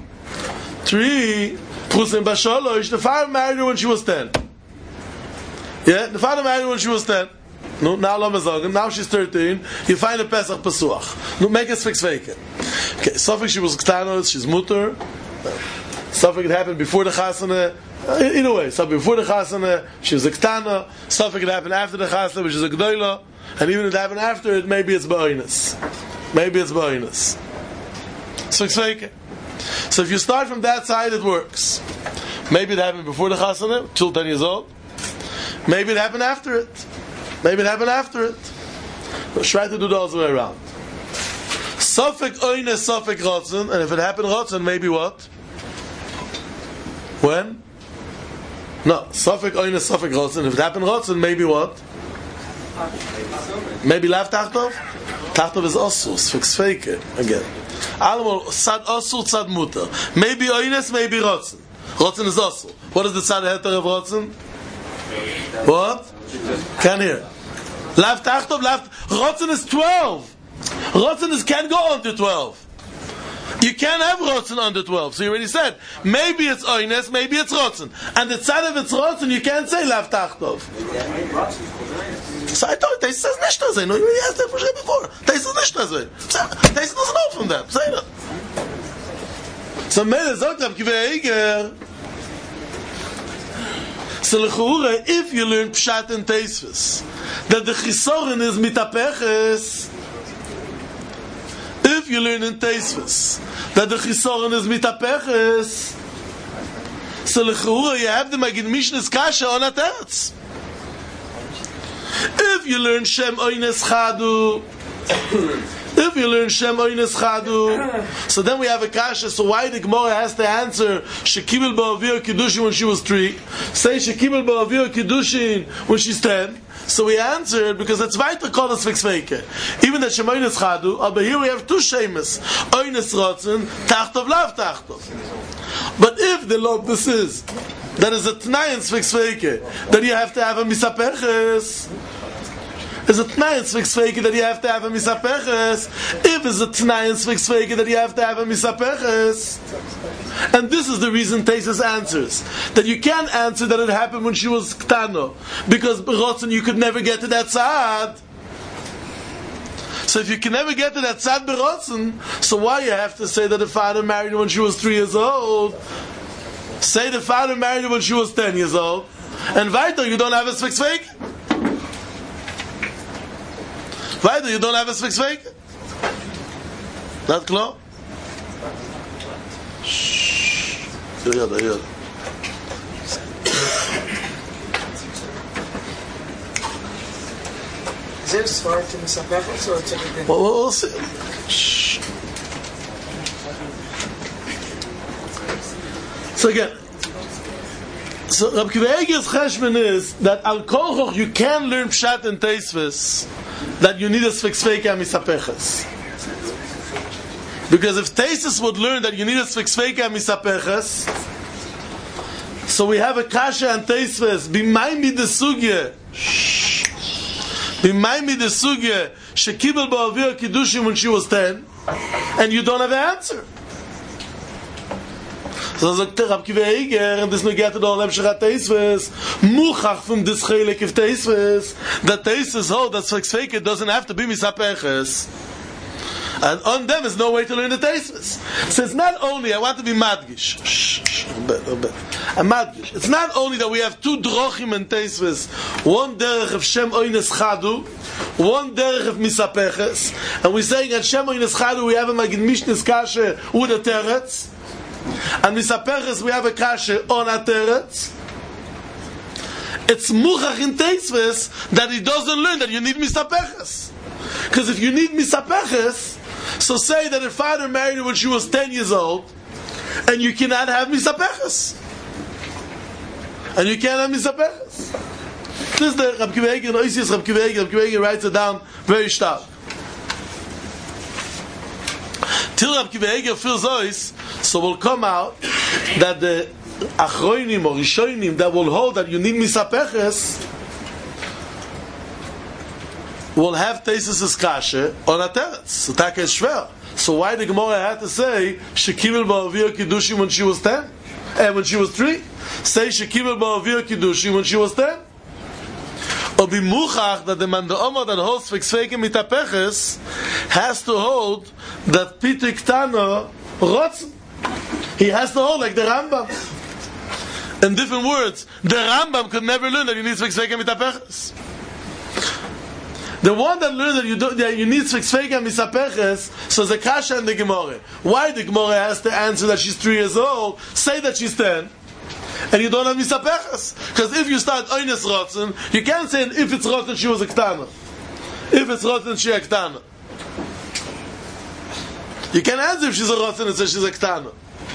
3, the father married her when she was 10. Yeah, the father married her when she was 10. No, now she's 13. You find a Pesach Pesuach. No, make a Sfek Sveike. Okay, something she was Ktanos, she's mutter. Something that happened before the Chasana. Either way, so before the Chasana, she was a Ktana. Something that happened after the Chasana, which is a Gdoila. And even if it happened after it, maybe it's Ba'inus. Sfek Sveike. So if you start from that side, it works. Maybe it happened before the Chasana, till 10 years old. Maybe it happened after it. Let's try to do the other way around. Safek Oynes, Safek Rotzen, and if it happened Rotzen, maybe what? When? No, Safek Oynes, Safek Rotzen. If it happened Rotzen, maybe what? Maybe Lav Tachtov? Tachtov is Osur, Sfek Sveike, again. Allemal, Sad Osur, Sad Mutter. Maybe Oynes, maybe Rotzen. Rotzen is Osur. What is the Sad Heter of Rotzen? What? Can't hear. Lav Tachtov, Rotzen is 12. Rotzen can't go under 12. You can't have Rotzen under 12. So you already said, maybe it's Oynes, maybe it's Rotzen. And the side of it's Rotzen, you can't say Lav Tachtov. So I thought, Tais says nicht das. No, you asked that before. Tais says nicht das. Tais doesn't know from that. Say that. So Mele sagt, Rab Kiva Eiger. So L'chura, if you learn Pshat and Tosfos, that the Chisoron is mitapeches, if you learn in Tosfos that the Chisoron is mitapeches, so L'chura, you have the Magid Mishnes Kasha on a teretz. If you learn Shem Oynes Chadu, so then we have a kasha. So why the Gemara has to answer Shekibel Ba'avir Kiddushin when she was 3? Say Shekibel Ba'avir Kiddushin when she's 10. So we answered because it's weiter called as Sfek even that Shem Oynes Chadu, but here we have 2 Shemes, Oynes Rotzen, Tachtov Lav Tachtov. But if the law this is, that is a Tnai in Sfek that you have to have a Misapeches. Is a Tnai in Sfek that you have to have a Misapeches. If it's a Tnai in Sfek that you have to have a Misapeches. And this is the reason Tosfos answers. That you can't answer that it happened when she was Ktano. Because Berotzen you could never get to that Tzad. So if you can never get to that Tzad Berotzen, so why you have to say that the father married her when she was 3 years old? Say the father married her when she was 10 years old. And weiter, you don't have a Sfek. Weiter, you don't have a Sfek. Not clear? Shh. Here. Is there a svart in the Sapachos or it's everything? Well, we'll see. Shh. So again, so Rab Kiva Eiger's cheshbon is that al kol you can learn Pshat and Tosfos that you need a Sfek and Misapeches. Because if Tosfos would learn that you need a Sfek and Misapeches, So we have a kasha and teisves. B'maymi the sugya. B'maymi the sugya. Shekibel ba'avir kiddushim when she was 10, and you don't have an answer. So sagt Rab Kiva Eiger, and this no get to the Olam Shechat Teisves, Muchach from this Chelek of Teisves, that Teisves hold that Sfeik doesn't have to be Misapeches. And on them is no way to learn the Teisves. So it's not only, I want to be Madgish. I'm Madgish. It's not only that we have two Drochim and Teisves, one Derech of Shem Oynes Chadu, one Derech of Misapeches, and we're saying at Shem Oynes Chadu we have a Magid Mishnis Kashe with a Teretz, and Misapeches we have a Kashe on a Teretz. It's Muchach in Teisves that he doesn't learn that you need Misapeches. Because if you need Misapeches, so say that her father married her when she was 10 years old, and you cannot have Misapeches. And you can't have Misapeches. This is the Rab Kiva Eiger, the Oisius Rab Kiva Eiger. Rab Kiva Eiger writes it down very stark. Till Rab Kiva Eiger feels Ois, so will come out that the Achroinim or Rishonim that will hold that you need Misapeches will have Teisus Kashe on a teretz. So Taka is shver. So why the Gemara had to say Shekibel ba'avir kiddushim when she was 10? And when she was 3? Say Shekibel ba'avir kiddushim when she was 10? Or be muchach that the man the Omar that holds Sfeik mitapeches has to hold that Pitik Tana Rotz. He has to hold like the Rambam. In different words, the Rambam could never learn that you need Sfeik mitapeches. The one that learned that you need Sfeik misapeches, so the kasha and the Gemara. Why the Gemara has to answer that she's 3 years old? Say that she's 10. And you don't have misapeches. Because if you start Oynes Rotzen, you can't say if it's Rotzen she was a Ktana. If it's Rotzen she a Ktana. You can answer if she's a Rotzen and say she's a Ktana.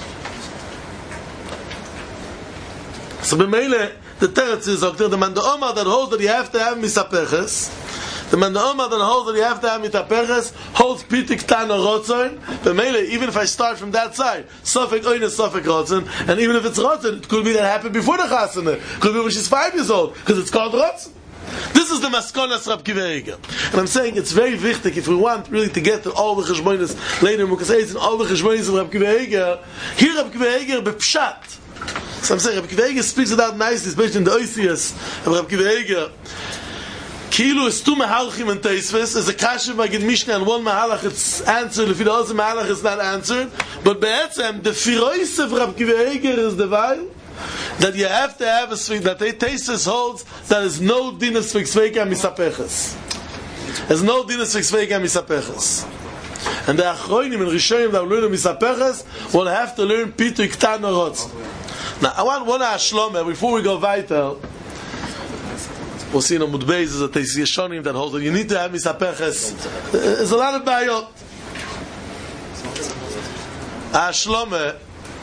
So b'meile, the teretz is the man the Omar that holds that you have to have misapeches. The man the Omar that holds that you have to have mitapeches holds Pitik Tana Rotzen. B'meile, even if I start from that side, Sofek Oynes Sofek Rotzen, and even if it's Rotzen, it could be that happened before the Chasana. It could be when she's 5 years old, because it's called Rotzen. This is the Maskonas Rab Kiva Eiger. And I'm saying it's very wichtig, if we want really to get to all the Cheshbonis later in Mukas and all the Cheshbonis of Rab Kiva Eiger, here Rab Kiva Eiger bepshat. So I'm saying Rab Kiva Eiger speaks it out nicely, especially in the Oisius of Rab Kiva Eiger. Kilu is 2 Mahalchim and Teisves, is a Kasha Magid Mishnah, and 1 Mahalach it's answered, if the other Mahalach is not answered. But Be'etzem, the Firois of Rab Kiva Eiger is the while that you have to have a Sfeik, that Teisves holds that is no din of Sfeik misapeches. There's no din of Sfeik misapeches. And the Achroinim and Rishonim that learn misapeches will have to learn Pitu Iktan Orotz. Now, I want one Ashloma, before we go weiter. We'll see in Amud Beis is a Teis Yeshonim that holds that you need to have misapeches. There's a lot of bayot. Ashloma,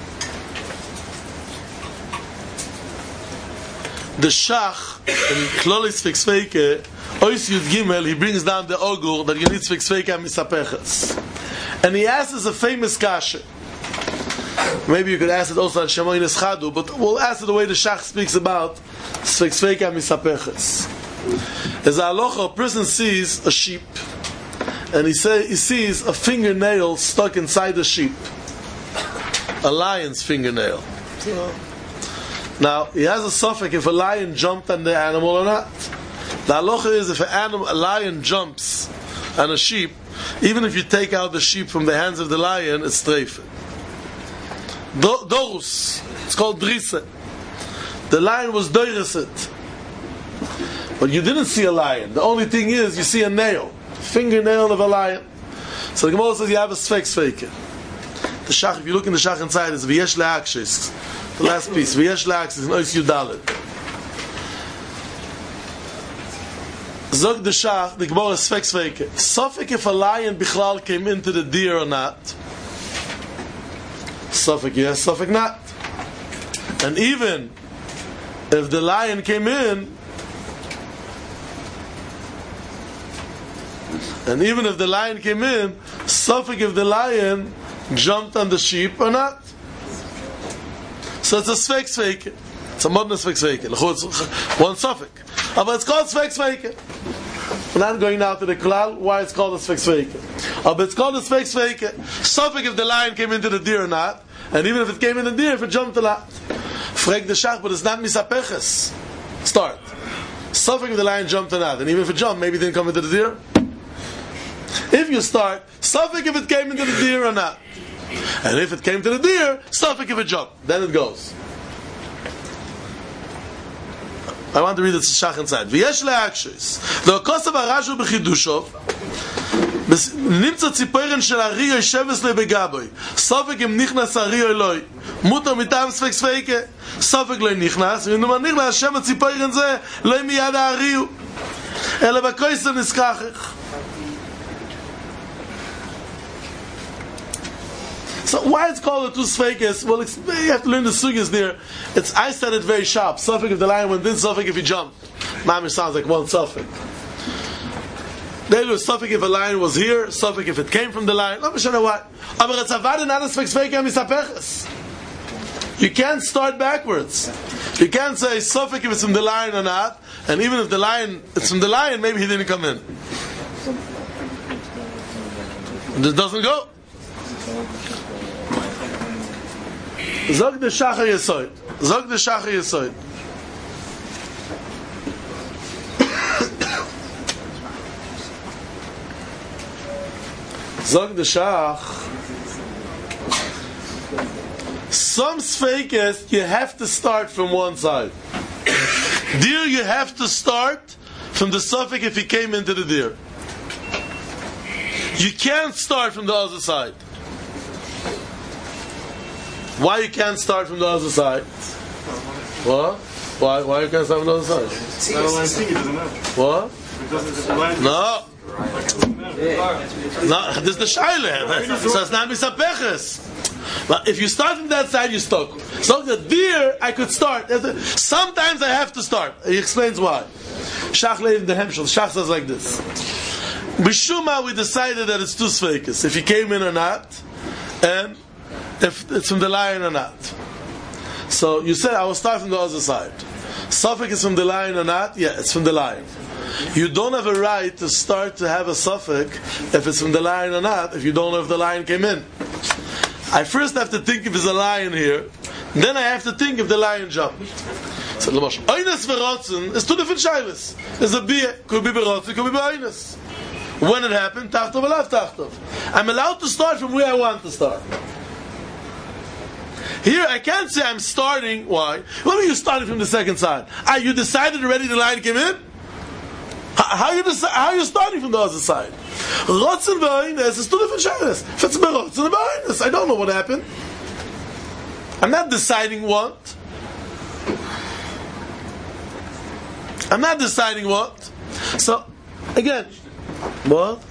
the Shach in Klolis Sfeik Ois Yud Gimel, he brings down the Ogur that you need Sfeik misapeches. And he asks us a famous kasha. Maybe you could ask it also on Shemoynes Chadu, but we'll ask it the way the Shach speaks about Sfeik misapeches. As a halacha, a person sees a sheep, and he sees a fingernail stuck inside the sheep, a lion's fingernail. Now he has a suffix if a lion jumped on the animal or not. The halacha is if a lion jumps on a sheep, even if you take out the sheep from the hands of the lion, it's streife. Dorus, it's called drisa. The lion was doireset, but you didn't see a lion. The only thing is you see a nail, fingernail of a lion. So the Gemara says you have a sfeik. The Shach, if you look in the Shach inside, it's v'yesh le'akshis. The last piece, v'yesh le'akshis in Ois Yudalet. Zog the Shach, the Gemara is sfeik. Sofik if a lion bichlal came into the deer or not. Sofik yes, Sofik not. And even if the lion came in, Sofik if the lion jumped on the sheep or not. So it's a sfeik. It's a modern Sfek Sveike. One suffix. But it's called Sfek Sveike. We're not going now to the Klal, why it's called a Sfek Sveike. But it's called a Sfek Sveike. Suffix if the lion came into the deer or not, and even if it came in the deer, if it jumped a lot. Frag the Shach, but it's not Misapeches. Start. Suffix if the lion jumped or not, and even if it jumped, maybe it didn't come into the deer. If you start, suffix if it came into the deer or not. And if it came to the deer, suffix if it jumped. Then it goes. I want to read it to Shach inside. V'yesh le'akshis. L'okosav arashu b'chidushov. נמצא ציפורן של הריו ישבס לי בגבוי. סופק אם נכנס הריו אלוי. מותר מטעם ספק ספקה. סופק לא נכנס. ואם נאמר נכנס, שם הציפורן זה לא מיד הריו. אלא בקויסר נזכחך. So why it's called the two Sfeikes? Well, you have to learn the sugyas there. I said it very sharp. Suffix if the lion went in, suffix if he jumped. Mamish sounds like one suffix. There was suffix if a lion was here, suffix if it came from the lion. Not sure why. You can't start backwards. You can't say suffix if it's from the lion or not, and even if the lion it's from the lion, maybe he didn't come in. This doesn't go. Zog the Shachar Yesoid. Zog the Shachar Yesoid. Zog the Shach. Some Sfeikes you have to start from one side. Deer you have to start from the suffix if he came into the deer. You can't start from the other side. Why you can't start from the other side? What? Why you can't start from the other side? What? No. No, this is the shaila. So it's not misapeches. But if you start from that side, you're stuck. So the deer, I could start. Sometimes I have to start. He explains why. Shach in the Hemshel. Shach says like this. Bishuma, we decided that it's two Sfeikes. If he came in or not, and if it's from the lion or not. So you said I will start from the other side. Suffix is from the lion or not? Yeah, it's from the lion. You don't have a right to start to have a suffix if it's from the lion or not, if you don't know if the lion came in. I first have to think if there's a lion here, then I have to think if the lion jumped. So Oynes v'rotzen is two different shaylas. There's a bia, could be berotzen, could be be'oynes. When it happened, tachtov alav tachtov. I'm allowed to start from where I want to start. Here, I can't say I'm starting. Why? What are you starting from the second side? You decided already the lion came in? How are you starting from the other side? Rotzen v'oynes is two different shaylas. If it's berotzen or be'oynes, I don't know what happened. I'm not deciding what. I'm not deciding what. So, again, what?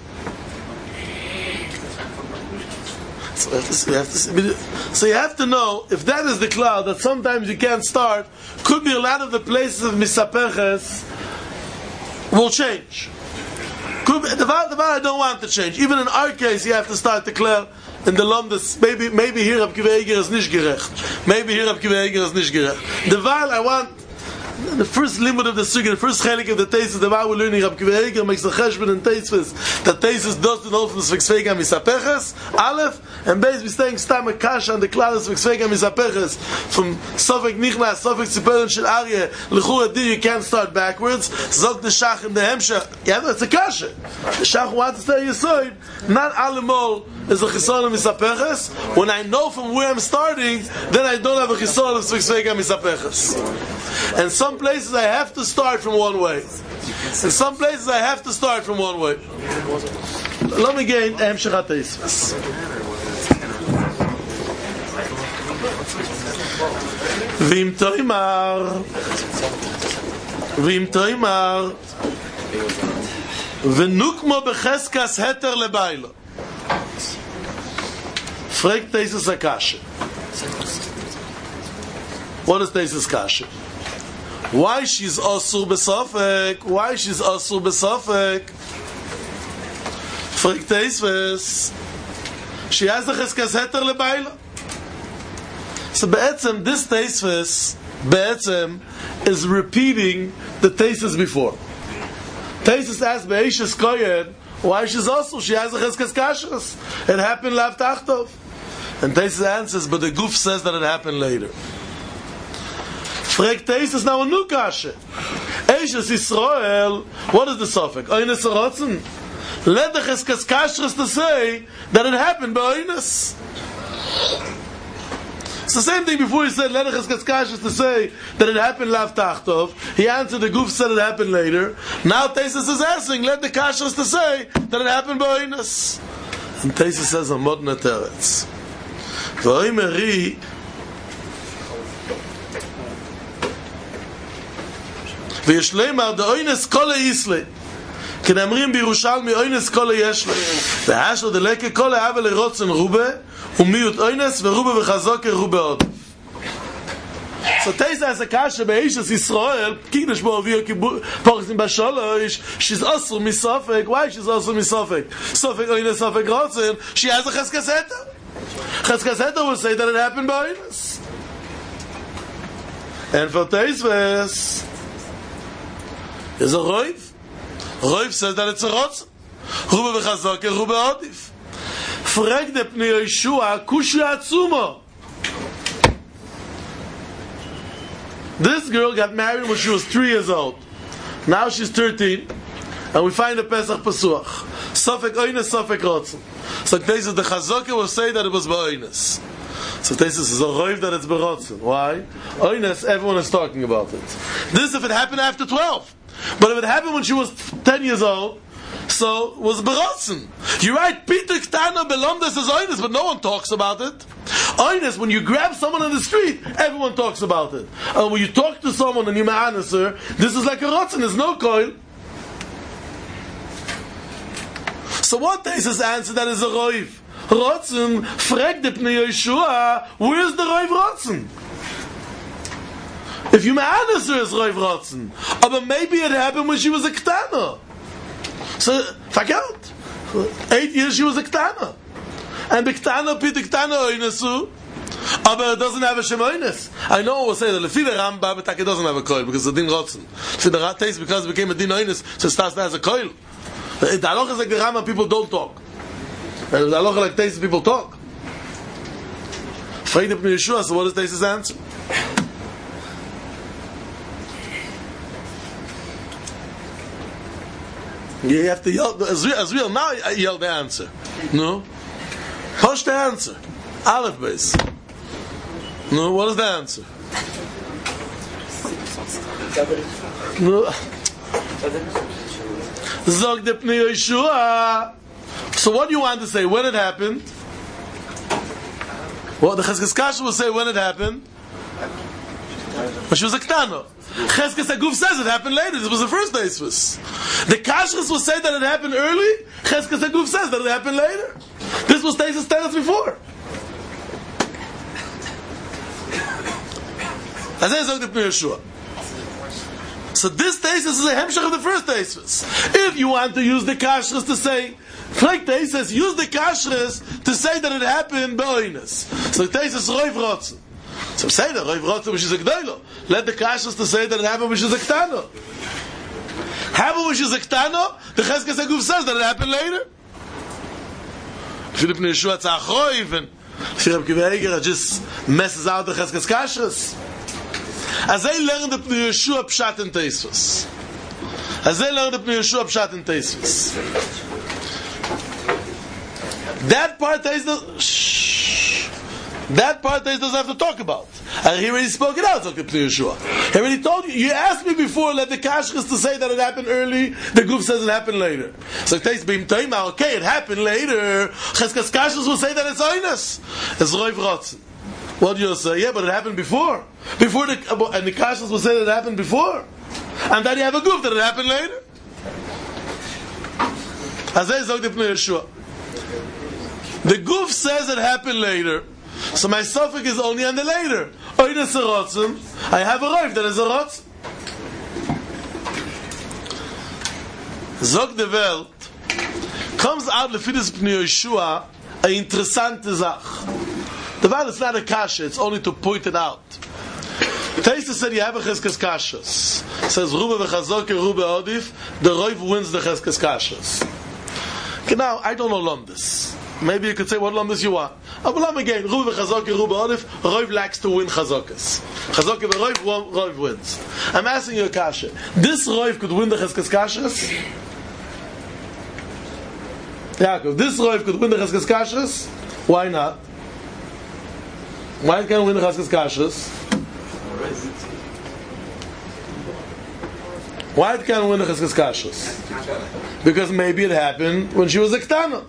So you have to know, if that is the cloud, that sometimes you can't start, could be a lot of the places of Misapeches will change. Could be, the I don't want to change. Even in our case, you have to start to declare in the Lomdes, maybe here Rab Kiva Eiger is nicht gerecht. Maybe here Rab Kiva Eiger is nicht gerecht. The Val I want, the first limit of the sugar, the first chelik of the Teisus, the Val we're learning Rab Kiva Eiger makes the cheshbon and Teisus. The Teisus doesn't know from the Sfeksvega Misapeches, Aleph, and Beis we staying Stam Akash and the Klaus Sfeksvega Misapeches from Sofek Nichnas, Sofek Tziperon Shel Aryeh, L'chura Dir, you can't start backwards. Zog the Shach in the Hemshech. Yeah, that's a kasha. The Shach wants to stay Yesoid. Not Alemol is a Chisol of Misapeches. When I know from where I'm starting, then I don't have a Chisol of Sfeksvega Misapeches. And some places I have to start from one way. In some places I have to start from one way. Let me gain Hemshech HaTeisves. V'im toimar v'nukmo b'cheskas heter lebailo. Fragt Teisus Akashe. What is Teisus Kashe? Why she's asur b'sofek? Why she's asur b'sofek? Fragt Teisus. She has the cheskas heter lebailo. So Be'etzem, this Teisves, Be'etzem, is repeating the Teisves before. Teisves asked Be'eshes Koyen, why she's also, she has a Cheskes Kashrus. It happened Lav Tachtov. And Teisves answers, but the Guf says that it happened later. Fragt Teisves now a new Kashe. Eshes Yisrael, what is the suffix? Oynes Rotzen. Let the Cheskes Kashrus to say that it happened by Oynes. It's the same thing before he said, let the Cheskes Kashrus to say that it happened Lav Tachtov. He answered, the Guf said it happened later. Now Teisves is asking, let the Kashrus to say that it happened by Oynes. And Teisves says, Amod Neteretz. V'oimeri וישלמה דאוינס כל היסלי כנאמרים בירושלמי אוינס כל הישלי והשל דלקה כל העבל לרוצן רובה ומיעוט אוינס ורובה וחזוקה רובה עוד. So Teisves has a kasha be'eshes Yisrael kigdash bo aviyah porchim b'shalosh she's also misofek. Why she's also misofek? Sofek oines sofek rotzen. She has a cheskes heter. Cheskes heter will say that it happened by oines. And for Teisves is a roiv. Roiv says that it's a rotzen. Ruba v'chazok and ruba odif. Frag de pnei Yeshua kushu atzumo. This girl got married when she was 3 years old. Now she's 13, and we find a Pesach Pesuach. Sofek oines, sofek rotzen. So Teisves the Chazokah will say that it was ba'oines. So Teisves is a roiv that it's ba'rotzen. Why? Oines, everyone is talking about it. This if it happened after 12. But if it happened when she was 10 years old, so it was b'rotzen. You're right, Peter Ktana Belondes is oines, but no one talks about it. Oines, when you grab someone on the street, everyone talks about it. And when you talk to someone and you ma'anas her, this is like a rotzen, there's no coil. So what Teisves answer that is a roiv? Rotzen, frag de pnei Yeshua, where's the roiv rotzen? If you ma'anas her, it's roiv rotzen. But maybe it happened when she was a ktana. So, fakelt. 8 years she was a ktana. And the ktana, Peter Ktana oinesu, but it doesn't have a shem oines. I know we'll say that Lefi the Rambam, but it doesn't have a coil, because the din rotzen. See, the taste because it became a din oines, so it starts as a coil. The halacha is like the Rambam, people don't talk. And the halacha like taste, people talk. Frag de pnei Yeshua, so what is Teisves' answer? You have to yell, as real now yell the answer. No? Push the answer. Aleph base. No, what is the answer? No. Zog de pnei Yeshua. So what do you want to say? When it happened? Well, the Cheskes Kashrus will say when it happened. But she was a ktana. Cheskes HaGuf says it happened later. This was the first Teisves. The Kashrus will say that it happened early. Cheskes HaGuf says that it happened later. This was Teisves status before. As I said, Yeshua. So this Teisves is a hemshach of the first Teisves. If you want to use the Kashrus to say, like Teisves, use the Kashrus to say that it happened ba'oines. So Teisves roiv rotzen. So say that roiv rotzen which is a gdoilo. Let the Kashrus to say that it happened which is a ktano. Happened which is a ktano. The Cheskes HaGuf says that it happened later. Philip Yeshua it's a roiv, and Philip Kiveger just messes out the Cheskes Kashrus. As they learn the Pnei Yeshua pshat in Teisves. As they learn the Pnei Yeshua pshat in Teisves. That part doesn't have to talk about. And he already spoke it out, Dr. Pnei Yeshua. He already told you. You asked me before, let the Kashrus to say that it happened early, the Guf says it happened later. So Teis B'im Toima, okay, it happened later. Cheskes Kashrus will say that it's oines. It's roiv rotzen. What do you say? Yeah, but it happened before. And the Kashrus will say that it happened before. And then you have a Guf that it happened later. As I said, Pnei Yeshua. The Guf says it happened later. So my suffix is only on the later. Oines a rotzen. I have a roiv that is a rotzen. Zog de Welt comes out Lefidus Pnei Yeshua a interessante Sach. The Levan, it's not a kasha, it's only to point it out. Taisa said you have a cheskes kashas. Says Rube v'chazoke, Rube odif, the Roiv wins the cheskes kashas. Okay, now, I don't know Lomdis. Maybe you could say what Lomdis you want. But again, Rube v'chazoke, Rube odif, Roiv lacks to win chazokas. Chazoke v'Roiv, Roiv wins. I'm asking you a kasha. This Roiv could win the cheskes kashas? Yaakov, this Roiv could win the cheskes kashas? Why not? Why can't win the cheskes kashas? Why it can't win the cheskes kashas? Because maybe it happened when she was a ktana.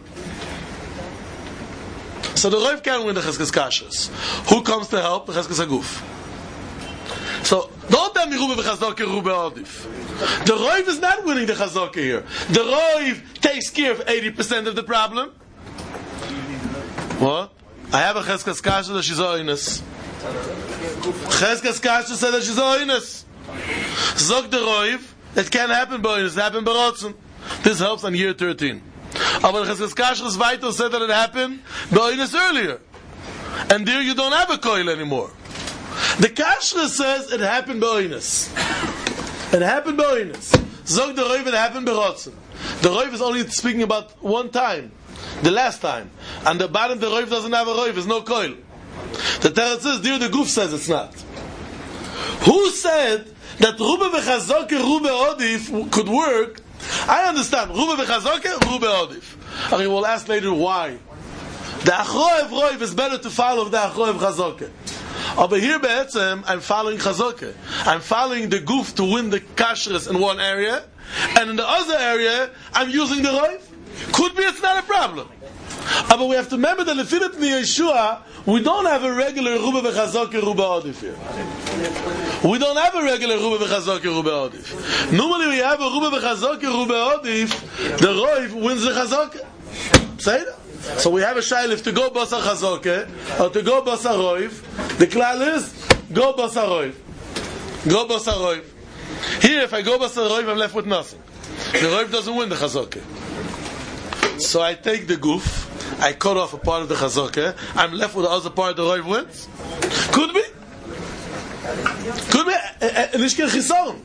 So the Roiv can't win the cheskes kashas. Who comes to help? The cheskes aguf. So don't tell me Rube v'chazoke, Rube odif. The Roiv is not winning the chazoke here. The Roiv takes care of 80% of the problem. What? I have a cheskes kasha that she's oinus. Cheskes kasha said that she's oinus. Zog the Roiv, it can't happen by oinus, it happened by rotzen. This helps on year 13. Aber the cheskes kasha is vital said that it happened by oinus earlier. And there you don't have a coil anymore. The kasha says it happened by oinus. It happened by oinus. Zog the Roiv, it happened by rotzen. The Roiv is only speaking about one time. The last time. And the bottom, the Roiv doesn't have a Roiv, there's no coil. The Teretz says, the Guf says it's not. Who said that Rube v'chazoke, Rube odif could work? I understand. Rube v'chazoke, Rube odif. Okay, we'll ask later why. The Achroev Roiv is better to follow the Achroev chazoke. But here, be'etzem, I'm following chazoke. I'm following the Guf to win the kashrus in one area, and in the other area, I'm using the Roiv. Could be it's not a problem. But we have to remember that in Philip ni Yeshua, we don't have a regular Rube v'chazoke, Rube odif here. We don't have a regular Rube v'chazoke, Rube odif. Normally we have a Rube v'chazoke, Rube odif, the Roiv wins the chazoke. Say that? So we have a shaylif to go basar chazoke, or to go basar Roiv. The klal is, go basar Roiv. Go basar Roiv. Here, if I go basar Roiv, I'm left with nothing. The Roiv doesn't win the chazoke. So I take the Guf, I cut off a part of the chazoke, I'm left with the other part the Roiv wins? Could be. Could be. Nishker chisaron.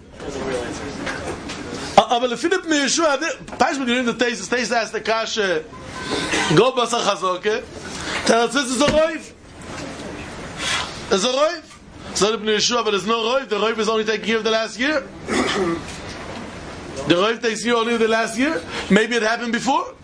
Aber the Philip ni Yeshua, Pashman, you know the Tesis, Tesis asks the kasha, go basar chazoke, Teretz says it's a Roiv. It's a Roiv. So Philip ni Yeshua, but there's no Roiv, the Roiv is only taking care of the last year. The Roiv takes care only of the last year. Maybe it happened before.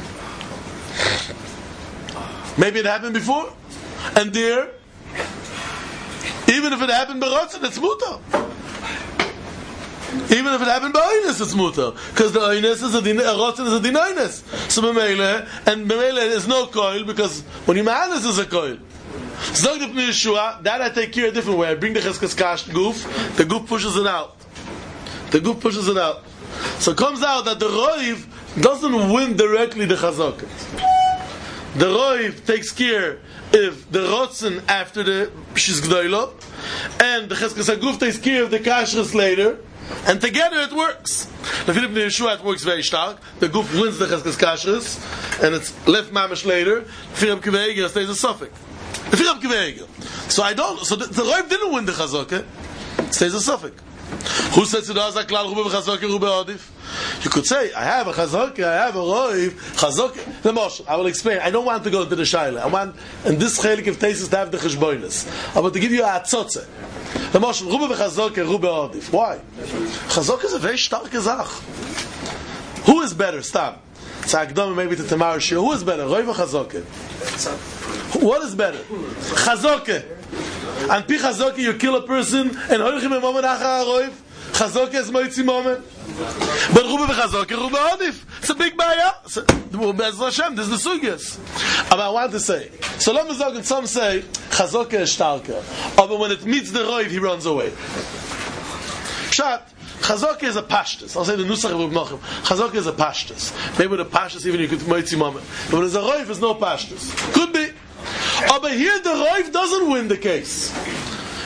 Maybe it happened before, and there, even if it happened by rotzen, it's mutar. Even if it happened by oinus, it's mutar, because the oinus is a rotzen is a din oinus. So b'meile, and b'meile is no coil because when you ma'anis is a coil. Zog the Pnei Yeshua, that I take care a different way. I bring the cheskes kash Guf, the Guf pushes it out. The Guf pushes it out. So it comes out that the Roiv doesn't win directly the chazoket. The Roiv takes care if the rotzen after the Pshis Gdoilo, and the Cheskes HaGuf takes care of the Kashrus later, and together it works. The Philip ni Yeshua, it works very stark. The Guf wins the Cheskes Kashrus, and it's left mamish later. Firam Kiveiger stays a suffix. The Firam Kiveiger. So the Roiv didn't win the Chazoke, it stays a suffix. Who says to the Azak Klal Rube v'chazoke, Rube odif? You could say, I have a chazoke, I have a Roiv, chazoke. The Moshe, I will explain. I don't want to go into the shaila. I want, in this chelik of Tesis, to have the cheshboinus. I want to give you a atzotze. The Moshe, Rube v'chazoke, Rube odif. Why? Chazoke is a very stark zach. Who is better? Stam. Tzagdom maybe to Tamar Shir. Who is better? Roiv or chazoke? What is better? Chazoke. And pi chazoke, you kill a person, and hoichim a moment achar roiv. Chazoke is moitzi moment. But Rube v'chazoke, Rube odif. It's a big baya. Bez Hashem, this is the sugyas. But I want to say, so let me say, some say, chazoke is starker. But when it meets the roiv, he runs away. Shat. Chazoke is a pashtus. I'll say the Nusach of Nochem. Chazoke is a pashtus. Maybe the pashtus even you could moitzi moment. But when there's a roiv, there's no pashtus. Could be. But here the roiv doesn't win the case.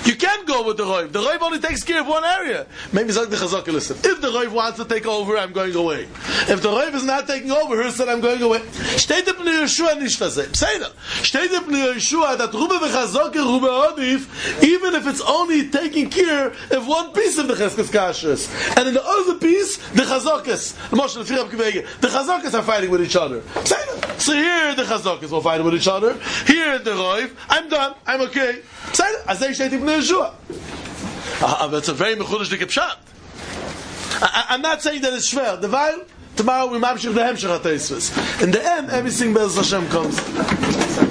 You can't go with the Roiv. The Roiv only takes care of one area. Maybe it's like the Chazaka, listen. If the Roiv wants to take over, I'm going away. If the Roiv is not taking over, he said, I'm going away. Steht in Yeshua nicht das same. Say that. Steht in Yeshua that Rube v'Chazaka, Rube Odif, even if it's only taking care of one piece of the Cheskes Kashrus. And in the other piece, the Chazakas, the Chazakas are fighting with each other. Say that. So here the Chazakas will fight with each other. Here the Roiv, I'm done, I'm okay. Say that. I say Steht in Yeshua. That's a very mechulish pshat. I'm not saying that it's schwer. The while tomorrow we mamshich the hemshech hateisvus. In the end, everything Be'ez Hashem comes.